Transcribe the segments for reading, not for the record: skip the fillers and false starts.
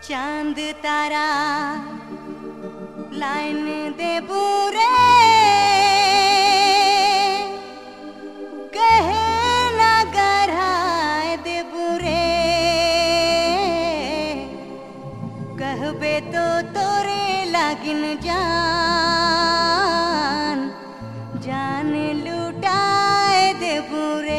चांद तारा लाइन दे बुरे कहे ना गराए दे बुरे कहबे तो तोरे लागिन जान जान लुटाए दे बुरे।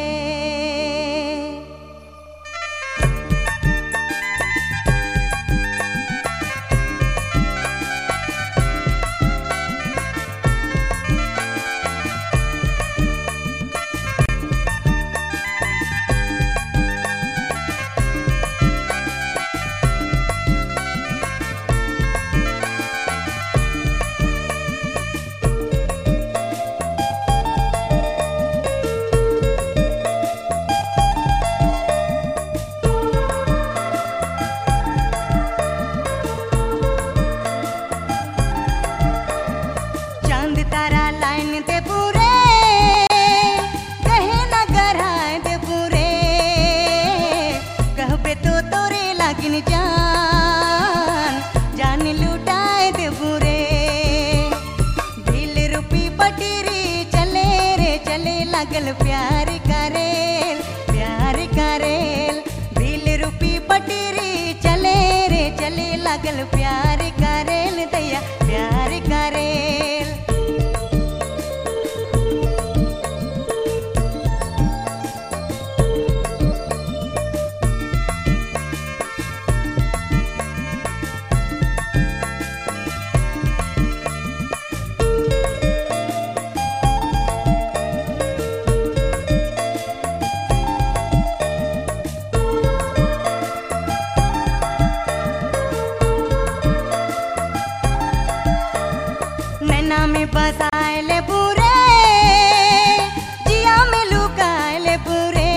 तारा लाइन दे बुरे कहे ना गराए दे बुरे कहबे तो तोरे लागिन जान जान लुटाए दे बुरे। दिल रुपी पटीरी चले रे चले लगल प्यार करेल दिल रुपी पटीरी चले रे चले लगल प्यार करेल दैया प्यार करेल। नैना में बसाए ले बुरे जिया में लुकाए ले बुरे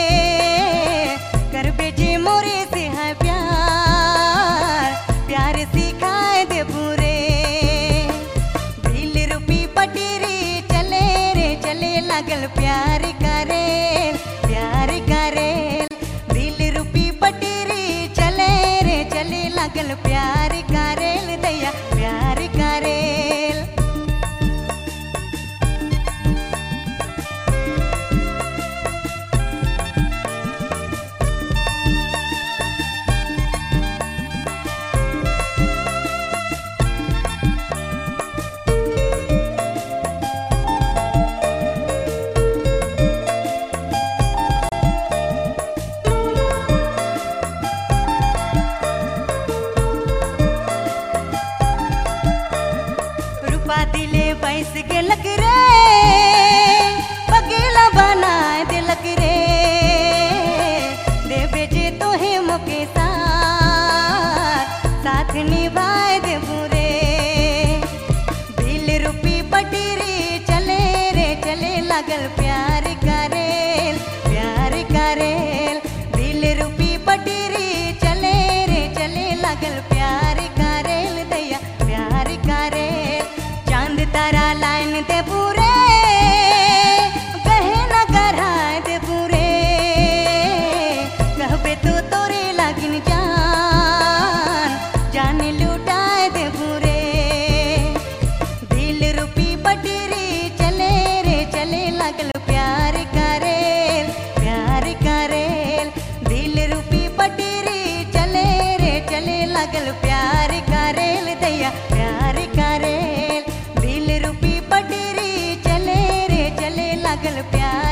कर बेजे मोरे से है प्यार सिखाए दे बुरे। दिल रुपी पटीरी चले रे चले लगल प्यार करेल दिल रुपी पटीरी चले रे चले लगल प्यार करेल दैया प्यार करेल। दिले बैस के लग रे पगीला बनाए दिलक रे दे बेजे तो है मोके साथ निभाए दे बुरे। दिल रुपी पटीरी चले रे चले लगल प्यार करेल दिल रुपी पटीरी चले रे चले लगल प्यार करेल दैया प्यार करेल। चांद तारा लाइन दे बुरे कहे ना गराए दे बुरे कहबे तो तोरे लागिन जान जान लुटाए दे बुरे। दिल रुपी पटीरी चले रे चले लगल प्यार करेल दिल रुपी पटीरी चले रे चले लगल प्यार करेल दैया प्यार करेल। दिल रुपी पटीरी चले रे चले लगल प्यार